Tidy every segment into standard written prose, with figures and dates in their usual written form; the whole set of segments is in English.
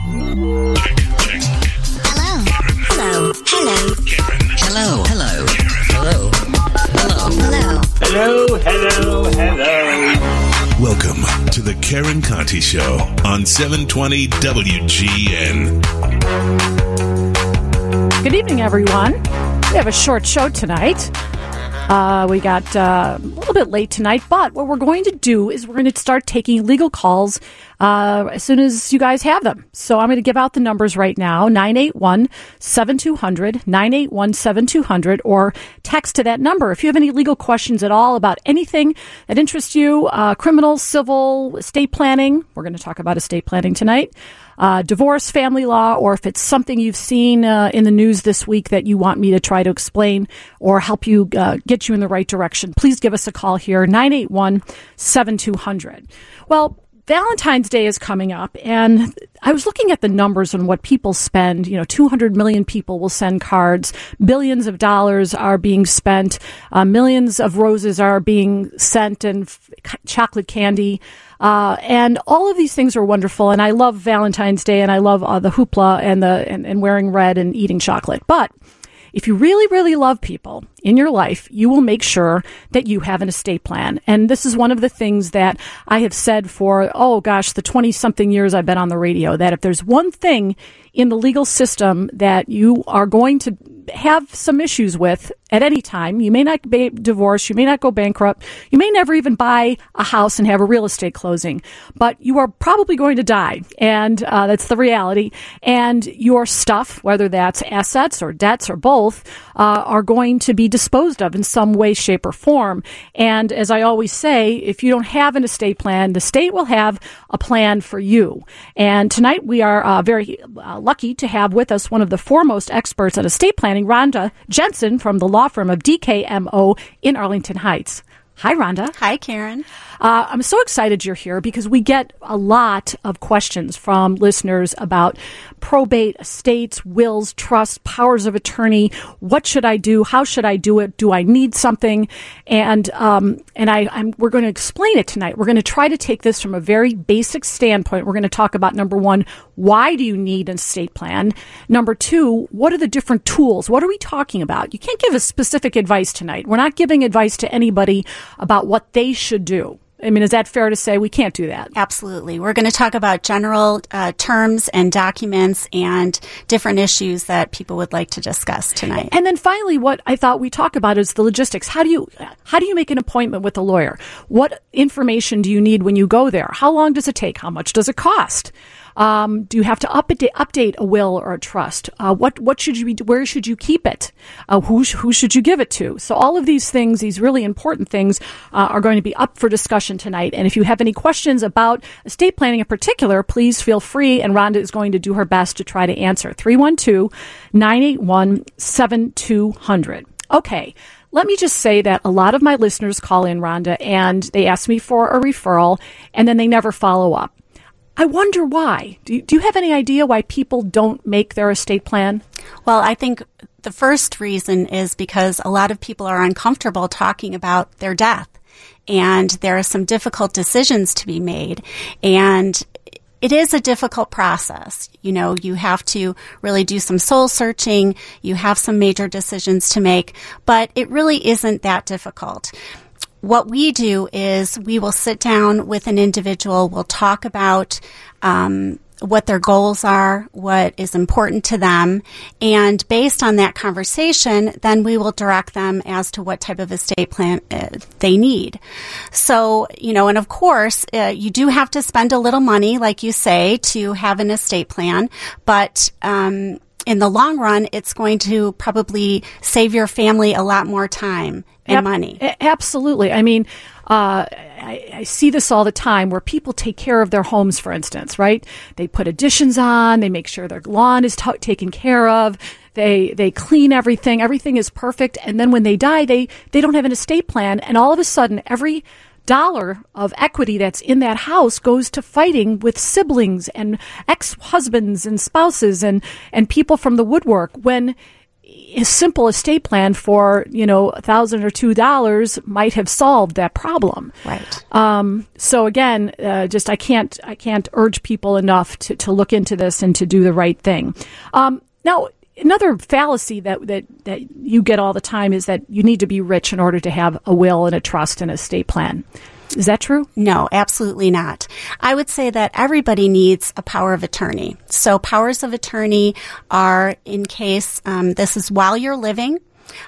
Hello. Hello. Karen. Hello. Hello. Hello. Hello. Hello. Hello. Welcome to the Karen Conti Show on 720 WGN. Good evening, everyone. We have a short show tonight. We got a little bit late tonight, but what we're going to do is we're going to start taking legal calls as soon as you guys have them. So I'm going to give out the numbers right now, 981-7200, 981-7200, or text to that number. If you have any legal questions at all about anything that interests you, criminal, civil, estate planning, we're going to talk about estate planning tonight, divorce, family law, or if it's something you've seen in the news this week that you want me to try to explain or help you get you in the right direction, please give us a call here, 981-7200. Well, Valentine's Day is coming up, and I was looking at the numbers on what people spend. 200 million people will send cards. Billions of dollars are being spent. Millions of roses are being sent, and chocolate candy. And all of these things are wonderful. And I love Valentine's Day, and I love the hoopla and wearing red and eating chocolate. But if you really, really love people in your life, you will make sure that you have an estate plan. And this is one of the things that I have said for, the 20-something years I've been on the radio, that if there's one thing in the legal system that you are going to have some issues with at any time, you may not be divorced, you may not go bankrupt, you may never even buy a house and have a real estate closing, but you are probably going to die. And that's the reality. And your stuff, whether that's assets or debts or both, are going to be disposed of in some way, shape, or form. And as I always say, if you don't have an estate plan, the state will have a plan for you. And tonight we are very lucky to have with us one of the foremost experts on estate planning, Rhonda Jensen from the law firm of DKMO in Arlington Heights. Hi, Rhonda. Hi, Karen. I'm so excited you're here because we get a lot of questions from listeners about probate, estates, wills, trusts, powers of attorney. What should I do? How should I do it? Do I need something? And we're going to explain it tonight. We're going to try to take this from a very basic standpoint. We're going to talk about, number one, why do you need an estate plan? Number two, what are the different tools? What are we talking about? You can't give us specific advice tonight. We're not giving advice to anybody about what they should do. I mean, is that fair to say? We can't do that. Absolutely. We're going to talk about general terms and documents and different issues that people would like to discuss tonight. And then finally, what I thought we talk about is the logistics. How do you make an appointment with a lawyer? What information do you need when you go there? How long does it take? How much does it cost? Do you have to update a will or a trust? What should you be? Where should you keep it? Who should you give it to? So all of these things, these really important things, are going to be up for discussion tonight. And if you have any questions about estate planning in particular, please feel free. And Rhonda is going to do her best to try to answer. 312-981-7200. Okay. Let me just say that a lot of my listeners call in, Rhonda, and they ask me for a referral, and then they never follow up. I wonder why. Do you have any idea why people don't make their estate plan? Well, I think the first reason is because a lot of people are uncomfortable talking about their death, and there are some difficult decisions to be made, and it is a difficult process. You have to really do some soul searching. You have some major decisions to make, but it really isn't that difficult. What we do is we will sit down with an individual, we'll talk about what their goals are, what is important to them, and based on that conversation, then we will direct them as to what type of estate plan they need. So, and of course, you do have to spend a little money, like you say, to have an estate plan, but in the long run, it's going to probably save your family a lot more time and money. Absolutely. I mean, I see this all the time where people take care of their homes, for instance, right? They put additions on, they make sure their lawn is taken care of, they clean everything, everything is perfect, and then when they die, they don't have an estate plan, and all of a sudden, every dollar of equity that's in that house goes to fighting with siblings and ex-husbands and spouses and people from the woodwork when a simple estate plan for, $1,000 or $2 might have solved that problem. Right. So again, I can't urge people enough to look into this and to do the right thing. Now, another fallacy that you get all the time is that you need to be rich in order to have a will and a trust and estate plan. Is that true? No, absolutely not. I would say that everybody needs a power of attorney. So powers of attorney are in case this is while you're living,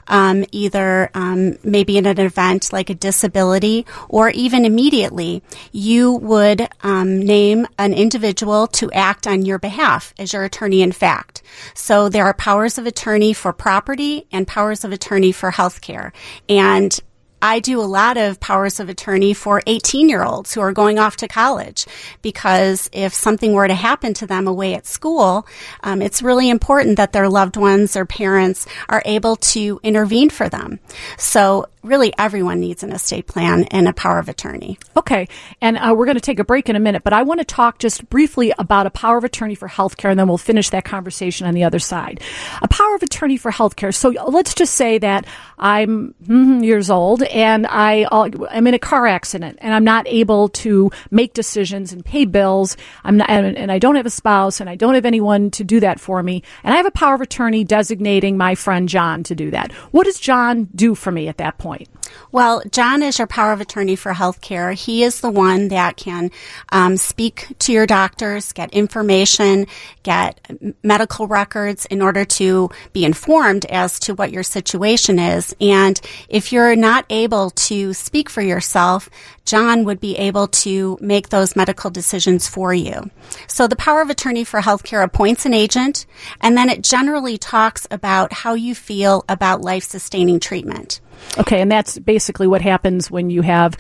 either maybe in an event like a disability or even immediately, you would name an individual to act on your behalf as your attorney in fact. So there are powers of attorney for property and powers of attorney for health care. And I do a lot of powers of attorney for 18-year-olds who are going off to college, because if something were to happen to them away at school, it's really important that their loved ones or parents are able to intervene for them. So really everyone needs an estate plan and a power of attorney. Okay. And we're going to take a break in a minute, but I want to talk just briefly about a power of attorney for healthcare, and then we'll finish that conversation on the other side. A power of attorney for healthcare. So let's just say that I'm years old and I'm in a car accident and I'm not able to make decisions and pay bills. And I don't have a spouse and I don't have anyone to do that for me. And I have a power of attorney designating my friend John to do that. What does John do for me at that point? Well, John is your power of attorney for healthcare. He is the one that can speak to your doctors, get information, get medical records in order to be informed as to what your situation is. And if you're not able to speak for yourself, John would be able to make those medical decisions for you. So the power of attorney for healthcare appoints an agent, and then it generally talks about how you feel about life-sustaining treatment. Okay, and that's basically what happens when you have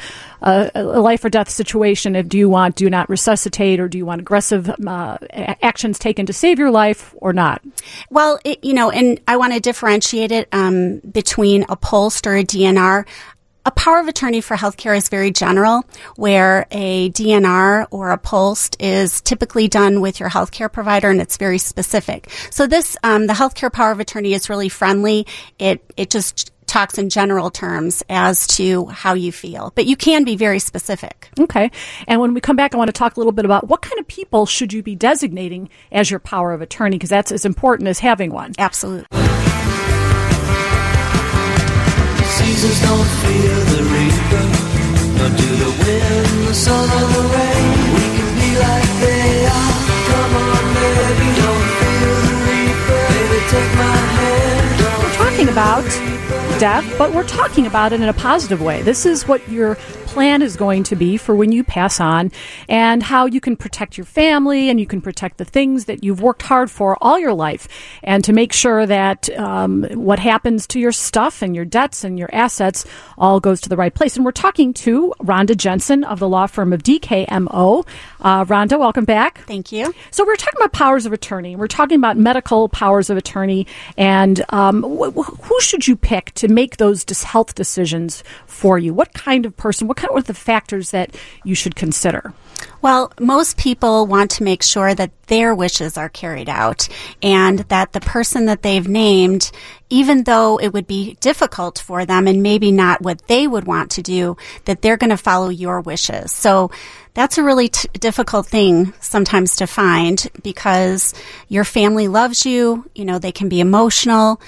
a life or death situation. Do you not resuscitate, or do you want aggressive actions taken to save your life or not? Well, and I want to differentiate it between a POLST or a DNR. A power of attorney for healthcare is very general, where a DNR or a POLST is typically done with your healthcare provider, and it's very specific. So this, the healthcare power of attorney is really friendly. It just talks in general terms as to how you feel, but you can be very specific. Okay. And when we come back, I want to talk a little bit about what kind of people should you be designating as your power of attorney, because that's as important as having one. Absolutely. Seasons don't fear the reaper, nor do the wind, the sun, or the rain. We can be like they are. Come on, baby, don't fear the reaper. Baby, take my hand. We're talking about death, but we're talking about it in a positive way. This is what your plan is going to be for when you pass on, and how you can protect your family and you can protect the things that you've worked hard for all your life, and to make sure that what happens to your stuff and your debts and your assets all goes to the right place. And we're talking to Rhonda Jensen of the law firm of DKMO. Rhonda, welcome back. Thank you. So we're talking about powers of attorney. We're talking about medical powers of attorney, and who should you pick to make those health decisions for you? What kind of person, what are the factors that you should consider? Well, most people want to make sure that their wishes are carried out, and that the person that they've named, even though it would be difficult for them and maybe not what they would want to do, that they're going to follow your wishes. So that's a really difficult thing sometimes to find, because your family loves you. They can be emotional.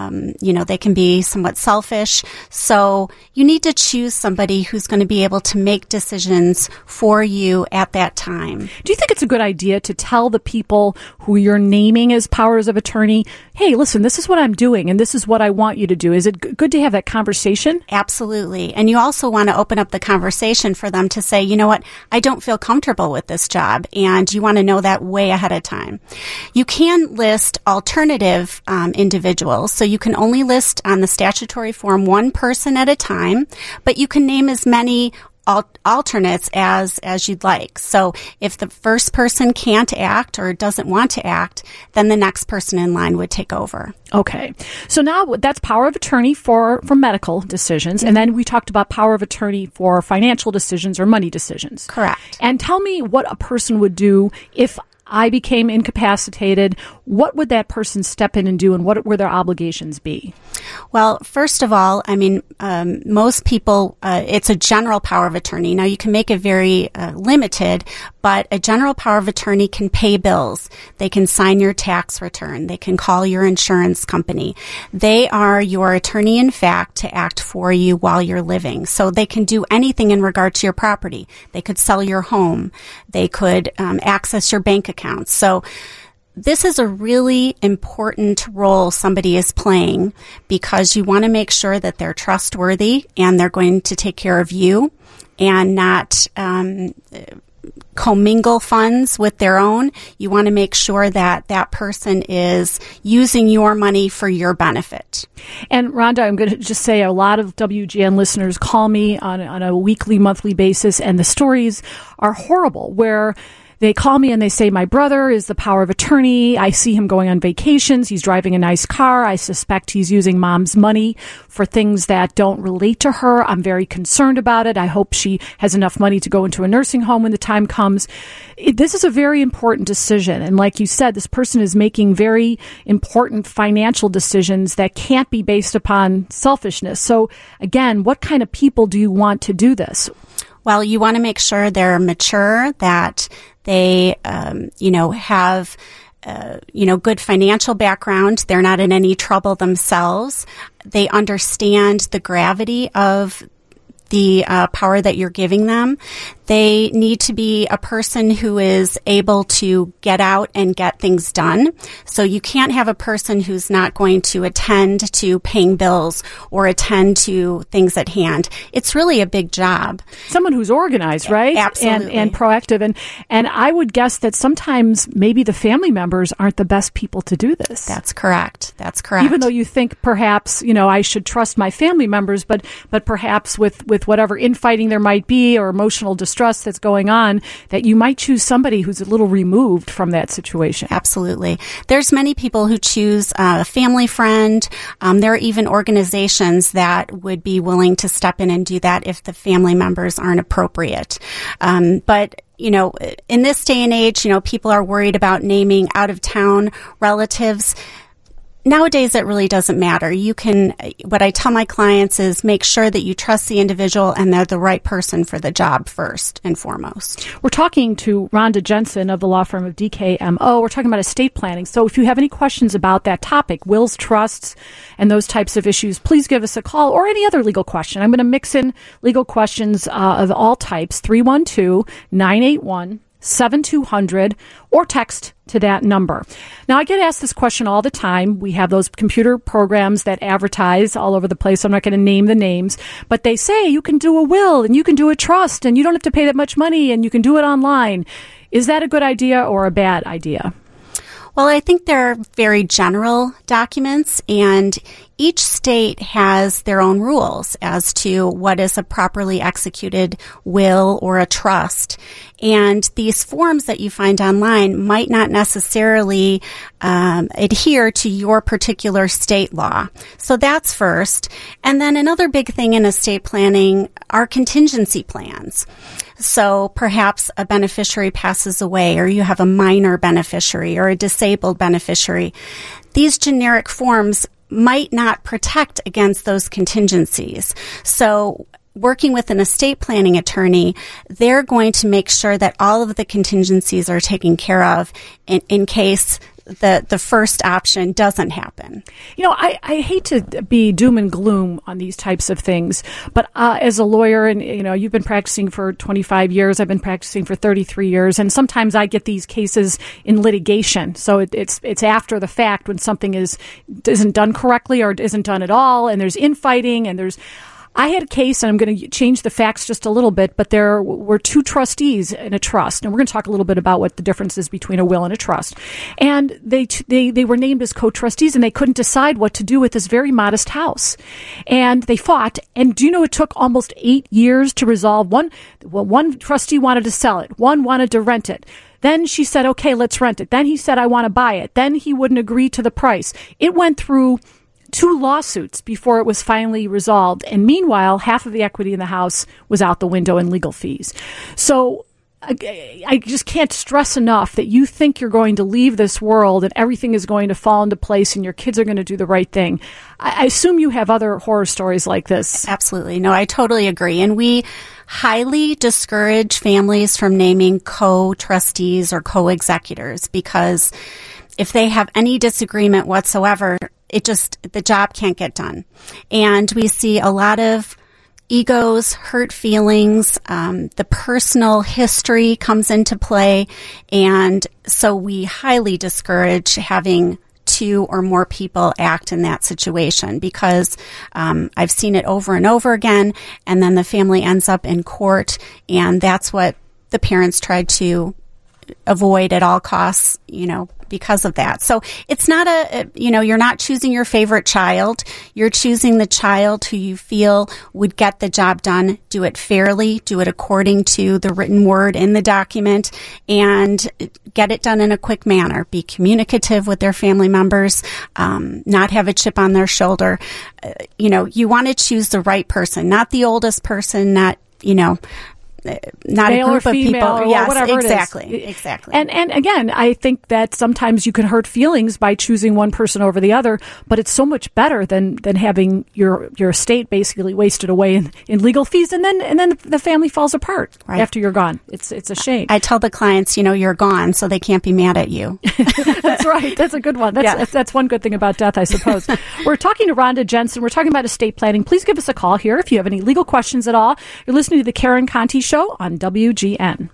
They can be somewhat selfish. So you need to choose somebody who's going to be able to make decisions for you at that time. Do you think it's a good idea to tell the people who you're naming as powers of attorney, hey, listen, this is what I'm doing and this is what I want you to do? Is it good to have that conversation? Absolutely. And you also want to open up the conversation for them to say, you know what, I don't feel comfortable with this job, and you want to know that way ahead of time. You can list alternative individuals. So you can only list on the statutory form one person at a time, but you can name as many alternates as you'd like. So if the first person can't act or doesn't want to act, then the next person in line would take over. Okay. So now that's power of attorney for medical decisions. And then we talked about power of attorney for financial decisions or money decisions. Correct. And tell me what a person would do if I became incapacitated, what would that person step in and do, and what would their obligations be? Well, first of all, I mean, most people, it's a general power of attorney. Now, you can make it very limited, but a general power of attorney can pay bills. They can sign your tax return. They can call your insurance company. They are your attorney in fact to act for you while you're living. So they can do anything in regard to your property. They could sell your home. They could access your bank accounts. So this is a really important role somebody is playing because you want to make sure that they're trustworthy and they're going to take care of you and not commingle funds with their own. You want to make sure that that person is using your money for your benefit. And Rhonda, I'm going to just say a lot of WGN listeners call me on a weekly, monthly basis, and the stories are horrible where they call me and they say, my brother is the power of attorney. I see him going on vacations. He's driving a nice car. I suspect he's using mom's money for things that don't relate to her. I'm very concerned about it. I hope she has enough money to go into a nursing home when the time comes. This is a very important decision. And like you said, this person is making very important financial decisions that can't be based upon selfishness. So again, what kind of people do you want to do this? Well, you want to make sure they're mature, that they, have, good financial background. They're not in any trouble themselves. They understand the gravity of the power that you're giving them. They need to be a person who is able to get out and get things done. So you can't have a person who's not going to attend to paying bills or attend to things at hand. It's really a big job. Someone who's organized, right? Absolutely. And proactive. And I would guess that sometimes maybe the family members aren't the best people to do this. That's correct. That's correct. Even though you think perhaps, I should trust my family members, but perhaps with whatever infighting there might be or emotional distress that's going on, that you might choose somebody who's a little removed from that situation. Absolutely. There's many people who choose a family friend. There are even organizations that would be willing to step in and do that if the family members aren't appropriate. But in this day and age, people are worried about naming out-of-town relatives. Nowadays, it really doesn't matter. What I tell my clients is make sure that you trust the individual and they're the right person for the job first and foremost. We're talking to Rhonda Jensen of the law firm of DKMO. We're talking about estate planning. So if you have any questions about that topic, wills, trusts, and those types of issues, please give us a call or any other legal question. I'm going to mix in legal questions of all types, 312-981-7200, or text to that number. Now, I get asked this question all the time. We have those computer programs that advertise all over the place. I'm not going to name the names, but they say you can do a will and you can do a trust and you don't have to pay that much money and you can do it online. Is that a good idea or a bad idea? Well, I think they're very general documents, and each state has their own rules as to what is a properly executed will or a trust. And these forms that you find online might not necessarily adhere to your particular state law. So that's first. And then another big thing in estate planning are contingency plans. So perhaps a beneficiary passes away, or you have a minor beneficiary or a disabled beneficiary. These generic forms might not protect against those contingencies. So working with an estate planning attorney, they're going to make sure that all of the contingencies are taken care of in case the first option doesn't happen. I hate to be doom and gloom on these types of things, but as a lawyer, and you've been practicing for 25 years, I've been practicing for 33 years, and sometimes I get these cases in litigation. So it's after the fact when something isn't done correctly or isn't done at all, and there's infighting, and I had a case, and I'm going to change the facts just a little bit, but there were two trustees in a trust, and we're going to talk a little bit about what the difference is between a will and a trust. And they were named as co-trustees, and they couldn't decide what to do with this very modest house. And they fought, and do you know it took almost 8 years to resolve? One trustee wanted to sell it, one wanted to rent it. Then she said, okay, let's rent it. Then he said, I want to buy it. Then he wouldn't agree to the price. It went through 2 lawsuits before it was finally resolved. And meanwhile, half of the equity in the house was out the window in legal fees. So I just can't stress enough that you think you're going to leave this world and everything is going to fall into place and your kids are going to do the right thing. I assume you have other horror stories like this. Absolutely. No, I totally agree. And we highly discourage families from naming co-trustees or co-executors, because if they have any disagreement whatsoever, the job can't get done. And we see a lot of egos, hurt feelings, the personal history comes into play. And so we highly discourage having two or more people act in that situation, because I've seen it over and over again. And then the family ends up in court, and that's what the parents tried to avoid at all costs, because of that. So it's not you're not choosing your favorite child. You're choosing the child who you feel would get the job done, do it fairly, do it according to the written word in the document, and get it done in a quick manner. Be communicative with their family members, not have a chip on their shoulder. You want to choose the right person, not the oldest person, not not male a group or of female people. Or yes, whatever exactly, it is. exactly. And again, I think that sometimes you can hurt feelings by choosing one person over the other, but it's so much better than having your estate basically wasted away in legal fees, and then the family falls apart after you're gone. It's a shame. I tell the clients, you're gone, so they can't be mad at you. That's right. That's a good one. That's one good thing about death, I suppose. We're talking to Rhonda Jensen. We're talking about estate planning. Please give us a call here if you have any legal questions at all. You're listening to the Karen Conti Show on WGN.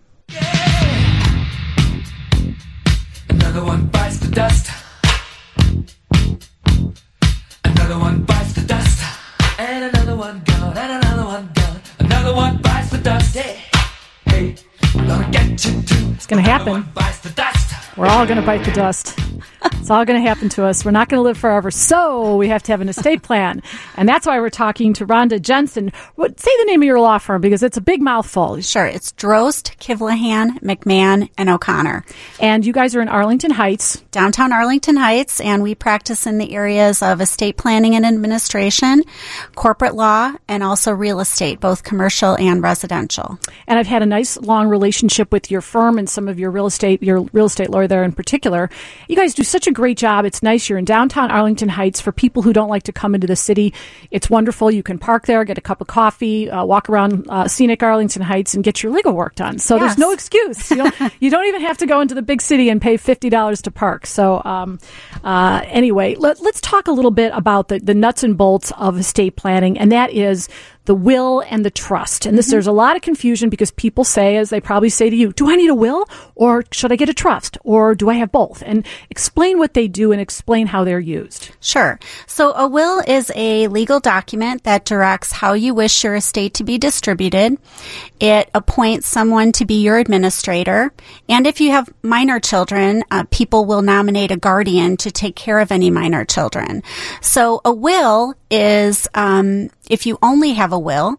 Another one bites the dust. Another one bites the dust. And another one gone. And another one gone. Another one bites the dust. Hey, I'm gonna get you too. It's going to happen. Another one bites the dust. We're all going to bite the dust. It's all going to happen to us. We're not going to live forever. So we have to have an estate plan. And that's why we're talking to Rhonda Jensen. Say the name of your law firm, because it's a big mouthful. Sure. It's Drost, Kivlahan, McMahon, and O'Connor. And you guys are in Arlington Heights. Downtown Arlington Heights. And we practice in the areas of estate planning and administration, corporate law, and also real estate, both commercial and residential. And I've had a nice long relationship with your firm and some of your real estate lawyer there in particular. You guys do such a great job. It's nice. You're in downtown Arlington Heights. For people who don't like to come into the city, it's wonderful. You can park there, get a cup of coffee, walk around scenic Arlington Heights, and get your legal work done. So There's no excuse. You don't even have to go into the big city and pay $50 to park. So anyway, let's talk a little bit about the nuts and bolts of estate planning, and that is the will and the trust. And there's a lot of confusion, because people say, as they probably say to you, do I need a will, or should I get a trust, or do I have both? And explain what they do and explain how they're used. Sure. So a will is a legal document that directs how you wish your estate to be distributed. It appoints someone to be your administrator. And if you have minor children, people will nominate a guardian to take care of any minor children. So a will is, if you only have a will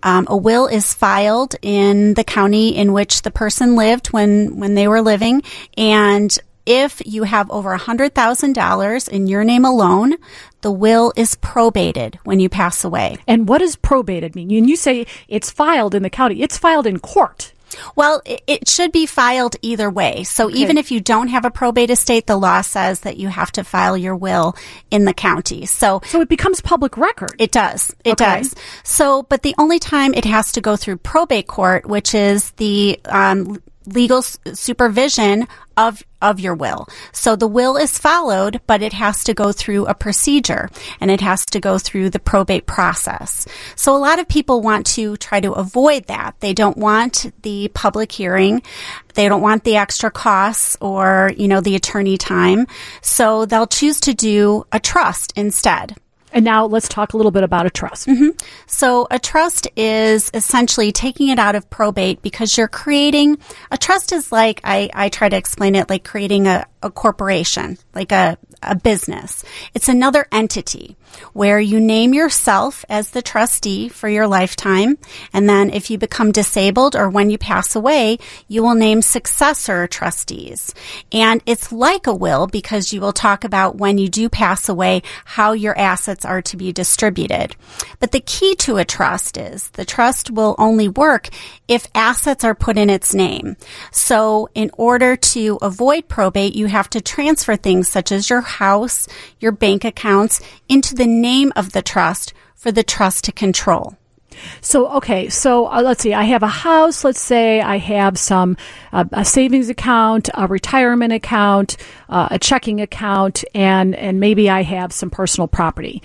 is filed in the county in which the person lived when they were living. And if you have over $100,000 in your name alone, the will is probated when you pass away. And what does probated mean? And you say it's filed in the county. It's filed in court. Well, it should be filed either way. So even if you don't have a probate estate, the law says that you have to file your will in the county. So it becomes public record. It does. It does. So, but the only time it has to go through probate court, which is the legal supervision of your will. So the will is followed, but it has to go through a procedure, and it has to go through the probate process. So a lot of people want to try to avoid that. They don't want the public hearing. They don't want the extra costs or, the attorney time. So they'll choose to do a trust instead. And now let's talk a little bit about a trust. So a trust is essentially taking it out of probate, because you're creating, a trust is like, I try to explain it like creating a corporation, like a business. It's another entity where you name yourself as the trustee for your lifetime. And then if you become disabled or when you pass away, you will name successor trustees. And it's like a will, because you will talk about when you do pass away, how your assets assets are to be distributed. But the key to a trust is the trust will only work if assets are put in its name. So in order to avoid probate, you have to transfer things such as your house, your bank accounts into the name of the trust for the trust to control. So, okay, let's see. I have a house. Let's say I have a savings account, a retirement account, a checking account, and maybe I have some personal property.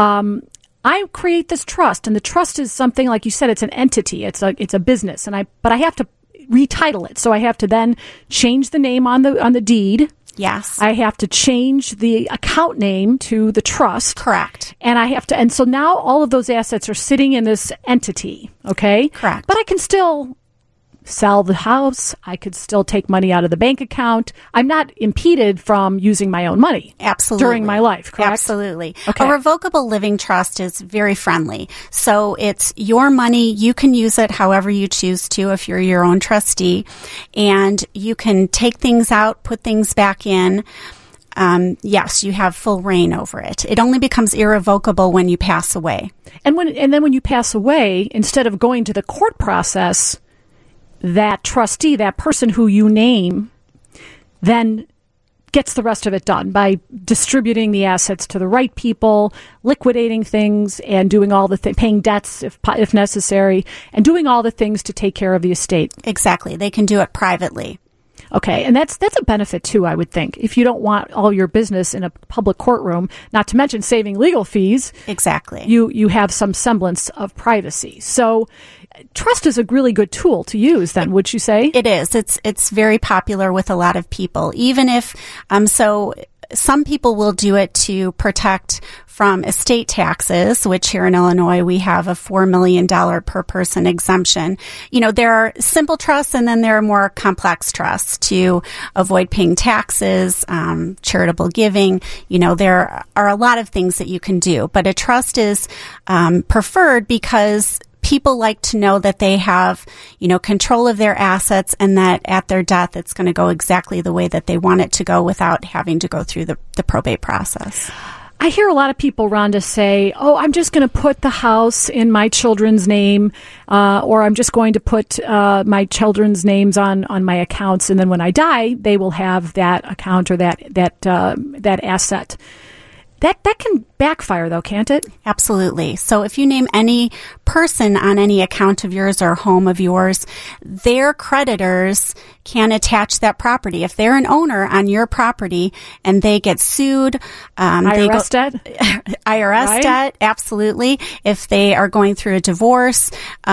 I create this trust, and the trust is something, like you said, it's an entity. It's a business, but I have to retitle it. So I have to then change the name on the deed. Yes. I have to change the account name to the trust. Correct. And so now all of those assets are sitting in this entity, okay? Correct. But I can still sell the house. I could still take money out of the bank account. I'm not impeded from using my own money. Absolutely. During my life, correct? Absolutely. Okay. A revocable living trust is very friendly. So it's your money. You can use it however you choose to if you're your own trustee. And you can take things out, put things back in. Yes, you have full reign over it. It only becomes irrevocable when you pass away. And then when you pass away, instead of going to the court process, that trustee, that person who you name, then gets the rest of it done by distributing the assets to the right people, liquidating things, and doing all the paying debts if necessary, and doing all the things to take care of the estate. Exactly. They can do it privately. Okay, and that's a benefit too, I would think. If you don't want all your business in a public courtroom, not to mention saving legal fees, exactly, you have some semblance of privacy. So, trust is a really good tool to use. Then, would you say? It is. It's very popular with a lot of people. Even if some people will do it to protect from estate taxes, which here in Illinois, we have a $4 million per person exemption. You know, there are simple trusts and then there are more complex trusts to avoid paying taxes, charitable giving. You know, there are a lot of things that you can do, but a trust is preferred because people like to know that they have, control of their assets and that at their death, it's going to go exactly the way that they want it to go without having to go through the probate process. I hear a lot of people, Rhonda, say, I'm just going to put the house in my children's name, or I'm just going to put my children's names on my accounts, and then when I die, they will have that account or that asset. That can backfire, though, can't it? Absolutely. So if you name any person on any account of yours or home of yours, their creditors can attach that property. If they're an owner on your property and they get sued, IRS debt? IRS right? debt, absolutely. If they are going through a divorce,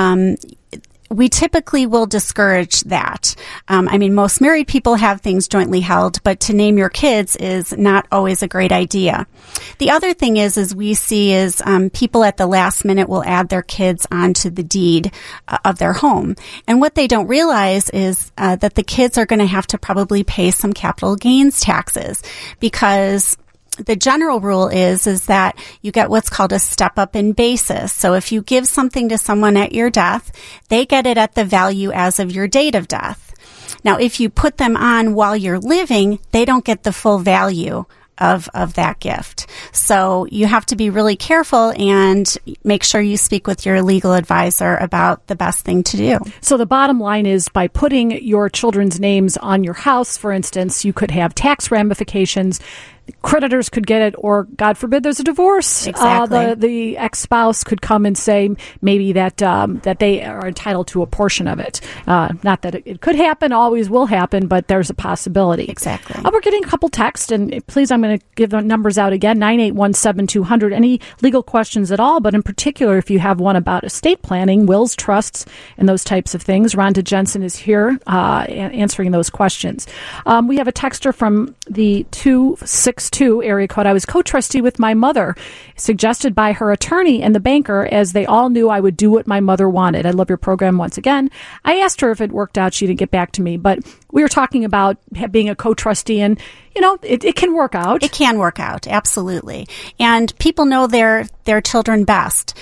we typically will discourage that. Most married people have things jointly held, but to name your kids is not always a great idea. The other thing is we see is people at the last minute will add their kids onto the deed of their home. And what they don't realize is that the kids are going to have to probably pay some capital gains taxes because the general rule is that you get what's called a step up in basis. So if you give something to someone at your death, they get it at the value as of your date of death. Now, if you put them on while you're living, they don't get the full value of that gift. So you have to be really careful and make sure you speak with your legal advisor about the best thing to do. So the bottom line is by putting your children's names on your house, for instance, you could have tax ramifications. Creditors could get it, or God forbid, there's a divorce. Exactly. The ex-spouse could come and say maybe that they are entitled to a portion of it. Not that it could happen, always will happen, but there's a possibility. Exactly. We're getting a couple texts, and please, I'm going to give the numbers out again, 981-7200. Any legal questions at all, but in particular, if you have one about estate planning, wills, trusts, and those types of things, Rhonda Jensen is here answering those questions. We have a texter from the 262 area code. I was co-trustee with my mother, suggested by her attorney and the banker, as they all knew I would do what my mother wanted. I love your program once again. I asked her if it worked out. She didn't get back to me, but we were talking about being a co-trustee, and it can work out. It can work out, absolutely. And people know their children best.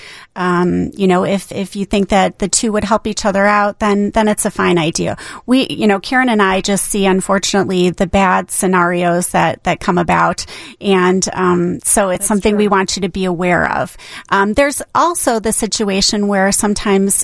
If you think that the two would help each other out, then it's a fine idea. Karen and I just see, unfortunately, the bad scenarios that come about, and so it's something we want you to be aware of. There's also the situation where sometimes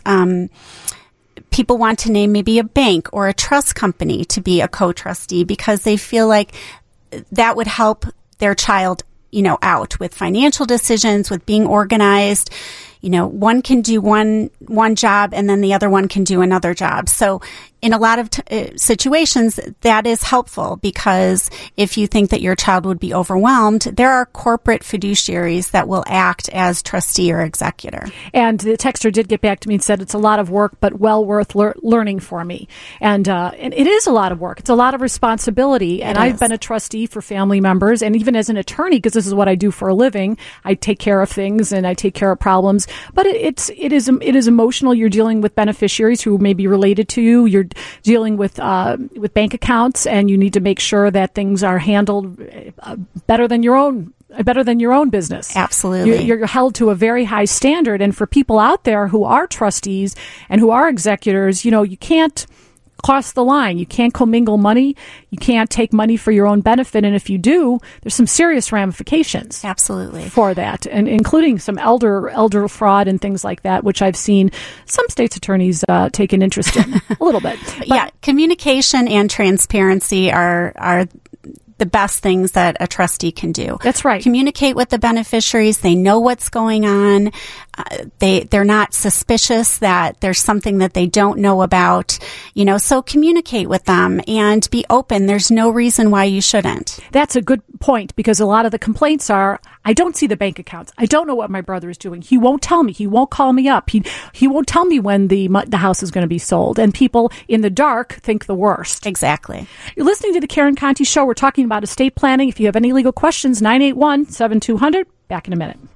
people want to name maybe a bank or a trust company to be a co-trustee because they feel like that would help their child, out with financial decisions, with being organized. One can do one job and then the other one can do another job. So in a lot of situations, that is helpful because if you think that your child would be overwhelmed, there are corporate fiduciaries that will act as trustee or executor. And the texter did get back to me and said it's a lot of work, but well worth learning for me. And it is a lot of work. It's a lot of responsibility. And I've been a trustee for family members, and even as an attorney, because this is what I do for a living, I take care of things and I take care of problems. But it is emotional. You're dealing with beneficiaries who may be related to you. You're dealing with bank accounts, and you need to make sure that things are handled better than your own business. Absolutely. You're held to a very high standard. And for people out there who are trustees and who are executors, you can't cross the line. You can't commingle money. You can't take money for your own benefit. And if you do, there's some serious ramifications. Absolutely. For that, and including some elder fraud and things like that, which I've seen some states' attorneys take an interest in a little bit. But communication and transparency are the best things that a trustee can do. That's right. Communicate with the beneficiaries. They know what's going on. They're not suspicious that there's something that they don't know about. So communicate with them and be open. There's no reason why you shouldn't. That's a good point, because a lot of the complaints are, I don't see the bank accounts. I don't know what my brother is doing. He won't tell me. He won't call me up. He won't tell me when the house is going to be sold. And people in the dark think the worst. Exactly. You're listening to the Karen Conti Show. We're talking about estate planning. If you have any legal questions, 981-7200. Back in a minute.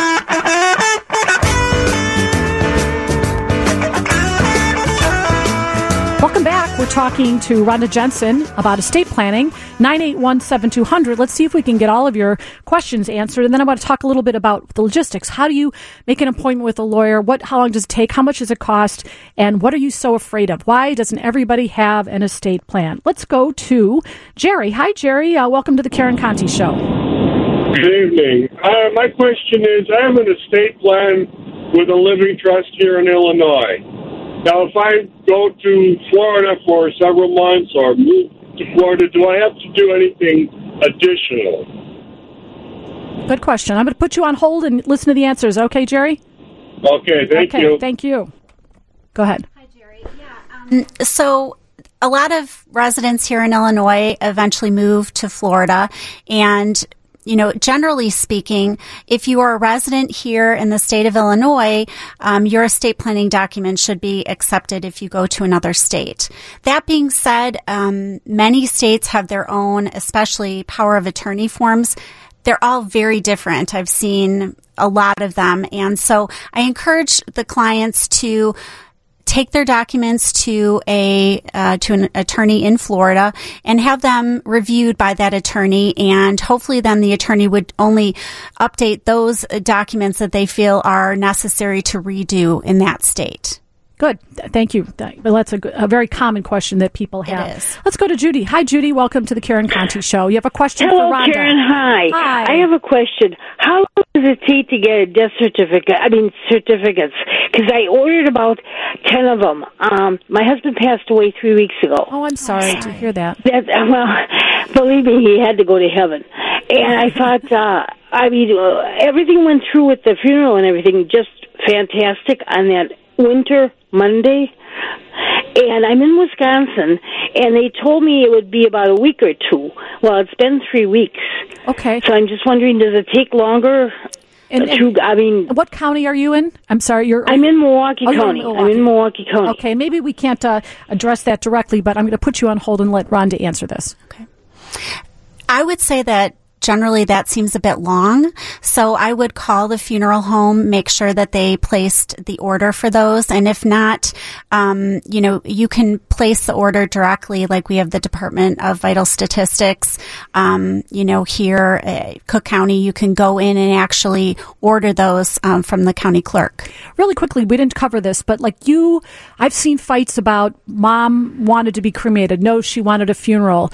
Welcome back. We're talking to Rhonda Jensen about estate planning. 981-7200. Let's see if we can get all of your questions answered. And then I want to talk a little bit about the logistics. How do you make an appointment with a lawyer? How long does it take? How much does it cost? And what are you so afraid of? Why doesn't everybody have an estate plan? Let's go to Jerry. Hi, Jerry. Welcome to the Karen Conti Show. Good evening. My question is, I have an estate plan with a living trust here in Illinois. Now, if I go to Florida for several months or move to Florida, do I have to do anything additional? Good question. I'm going to put you on hold and listen to the answers. Okay, Jerry? Okay, thank you. Thank you. Go ahead. Hi, Jerry. Yeah. So a lot of residents here in Illinois eventually move to Florida, and generally speaking, if you are a resident here in the state of Illinois, your estate planning document should be accepted if you go to another state. That being said, many states have their own, especially power of attorney forms. They're all very different. I've seen a lot of them. And so I encourage the clients to take their documents to an attorney in Florida and have them reviewed by that attorney, and hopefully then the attorney would only update those documents that they feel are necessary to redo in that state. Good. Thank you. Well, that's a very common question that people have. It is. Let's go to Judy. Hi, Judy. Welcome to the Karen Conti Show. You have a question Hello, for Rhonda. Karen. Hi. I have a question. How long does it take to get a death certificate? Certificates. Because I ordered about 10 of them. My husband passed away 3 weeks ago. Oh, I'm sorry to hear that. Well, believe me, he had to go to heaven. And I thought, everything went through with the funeral and everything, just fantastic on that winter Monday. And I'm in Wisconsin, and they told me it would be about a week or two. Well, it's been 3 weeks. Okay. So I'm just wondering, does it take longer? What county are you in? I'm sorry, I'm in Milwaukee County. I'm in Milwaukee County. Okay, maybe we can't address that directly, but I'm going to put you on hold and let Rhonda answer this. Okay. I would say that generally that seems a bit long, so I would call the funeral home, make sure that they placed the order for those, and if not, you can place the order directly, like we have the Department of Vital Statistics, here Cook County, you can go in and actually order those from the county clerk. Really quickly, we didn't cover this, but I've seen fights about mom wanted to be cremated. No, she wanted a funeral.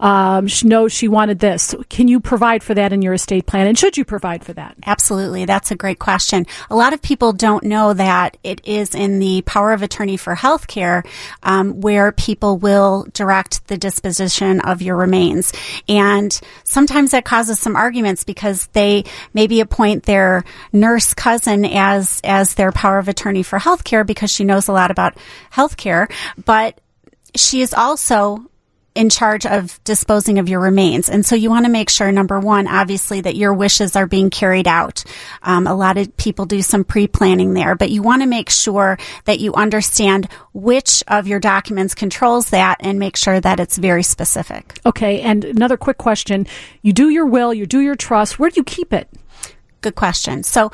No, she wanted this. Can you provide for that in your estate plan? And should you provide for that? Absolutely. That's a great question. A lot of people don't know that it is in the power of attorney for healthcare where people will direct the disposition of your remains. And sometimes that causes some arguments because they maybe appoint their nurse cousin as their power of attorney for healthcare because she knows a lot about healthcare, but she is also in charge of disposing of your remains. And so you want to make sure, number one, obviously, that your wishes are being carried out. A lot of people do some pre-planning there, but you want to make sure that you understand which of your documents controls that and make sure that it's very specific. Okay. And another quick question. You do your will, you do your trust. Where do you keep it? Good question. So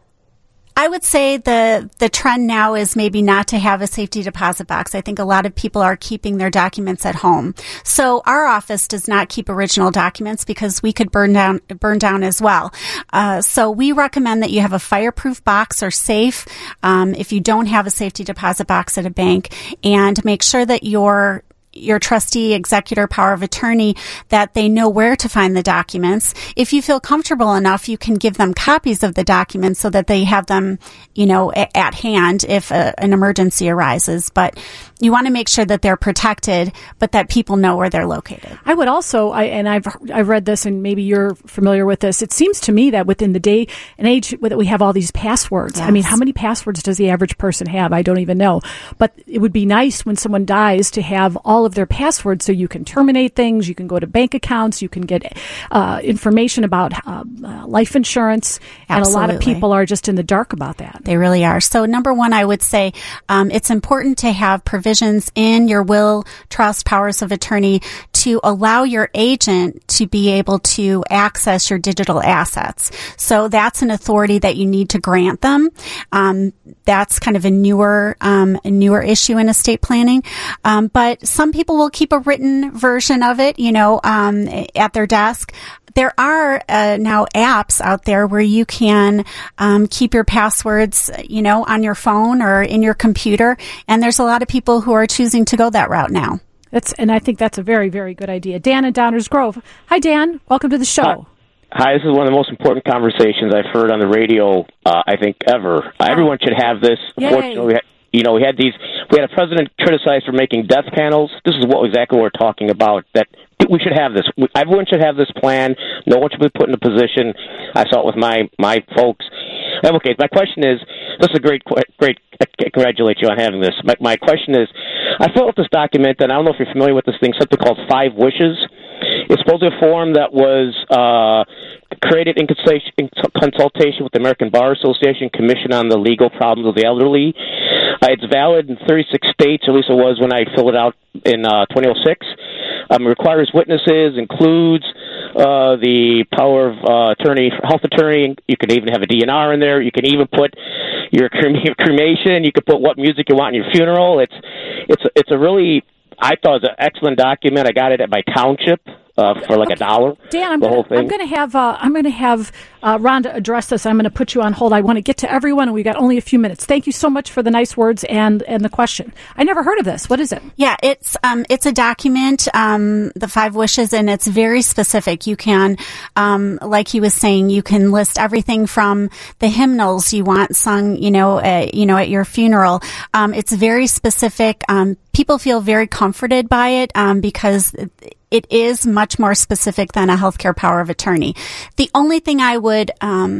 I would say the trend now is maybe not to have a safety deposit box. I think a lot of people are keeping their documents at home. So our office does not keep original documents because we could burn down as well. So we recommend that you have a fireproof box or safe if you don't have a safety deposit box at a bank, and make sure that your trustee, executor, power of attorney, that they know where to find the documents. If you feel comfortable enough, you can give them copies of the documents so that they have them, at hand if an emergency arises. But you want to make sure that they're protected, but that people know where they're located. I would also, I've read this, and maybe you're familiar with this. It seems to me that within the day and age that we have all these passwords. Yes. I mean, how many passwords does the average person have? I don't even know. But it would be nice when someone dies to have all of their passwords so you can terminate things, you can go to bank accounts, you can get information about life insurance. Absolutely. And a lot of people are just in the dark about that. They really are. So number one, I would say it's important to have provisions in your will, trust, powers of attorney to allow your agent to be able to access your digital assets. So that's an authority that you need to grant them. That's kind of a newer issue in estate planning. But some people will keep a written version of it, at their desk. There are now apps out there where you can keep your passwords, on your phone or in your computer. And there's a lot of people who are choosing to go that route now. And I think that's a very, very good idea. Dan in Downers Grove. Hi, Dan. Welcome to the show. Hi, this is one of the most important conversations I've heard on the radio, I think, ever. Everyone should have this. Yay. Unfortunately, we had a president criticized for making death panels. This is exactly what we're talking about, that we should have this. Everyone should have this plan. No one should be put in a position. I saw it with my folks. Okay, my question is, this is a great, I congratulate you on having this. My question is, I filled out this document, and I don't know if you're familiar with this thing, something called 5 Wishes. It's supposedly a form that was created in consultation with the American Bar Association Commission on the Legal Problems of the Elderly. It's valid in 36 states, at least it was when I filled it out in 2006. Requires witnesses, includes the power of attorney, health attorney. You can even have a DNR in there. You can even put your cremation. You can put what music you want in your funeral. It's a really, I thought it was an excellent document. I got it at my township for like $1. Dan, I'm going to have Rhonda address this. I'm going to put you on hold. I want to get to everyone, and we got only a few minutes. Thank you so much for the nice words and the question. I never heard of this. What is it? Yeah, it's a document, the 5 Wishes, and it's very specific. You can, like he was saying, you can list everything from the hymnals you want sung, at your funeral. It's very specific. People feel very comforted by it because it is much more specific than a healthcare power of attorney. The only thing I would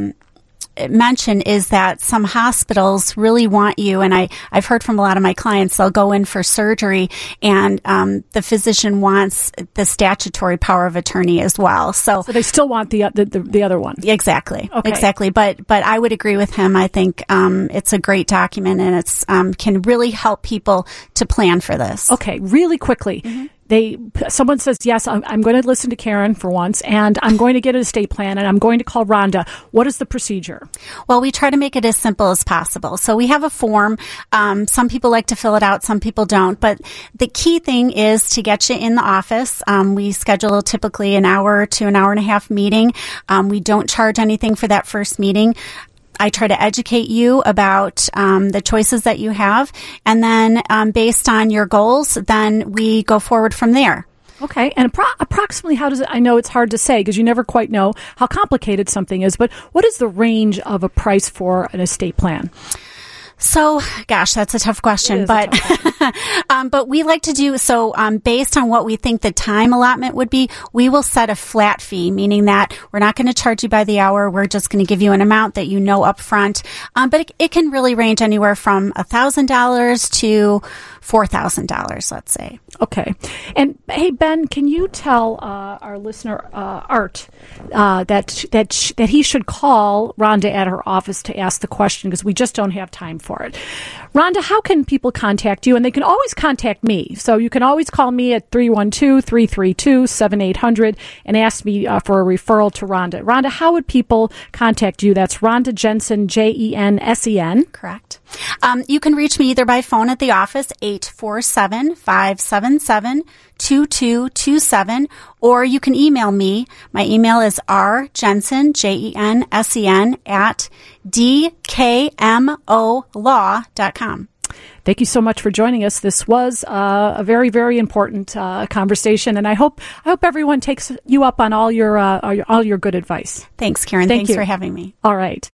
mention is that some hospitals really want you, and I've heard from a lot of my clients, they'll go in for surgery, and the physician wants the statutory power of attorney as well. So they still want the other one. Exactly. Okay. Exactly. But I would agree with him. I think it's a great document, and it's can really help people to plan for this. Okay, really quickly. Mm-hmm. someone says, yes, I'm going to listen to Karen for once, and I'm going to get an estate plan, and I'm going to call Rhonda. What is the procedure? Well, we try to make it as simple as possible. So we have a form. Some people like to fill it out, some people don't. But the key thing is to get you in the office. We schedule typically an hour to an hour and a half meeting. We don't charge anything for that first meeting. I try to educate you about the choices that you have. And then based on your goals, then we go forward from there. Okay. And approximately how does it, I know it's hard to say because you never quite know how complicated something is, but what is the range of a price for an estate plan? So, gosh, that's a tough question, but but we like to do so based on what we think the time allotment would be. We will set a flat fee, meaning that we're not going to charge you by the hour. We're just going to give you an amount that you know up front. But it can really range anywhere from $1,000 to $4,000, let's say. Okay. And hey, Ben, can you tell our listener Art that he should call Rhonda at her office to ask the question because we just don't have time for it. Rhonda, how can people contact you? And they can always contact me. So you can always call me at 312-332-7800 and ask me for a referral to Rhonda. Rhonda, how would people contact you? That's Rhonda Jensen, Jensen. Correct. You can reach me either by phone at the office, 847-577-2227, or you can email me. My email is rjensen, Jensen, at dkmolaw.com. Thank you so much for joining us. This was a very, very important conversation, and I hope everyone takes you up on all your good advice. Thanks, Karen. Thanks for having me. All right.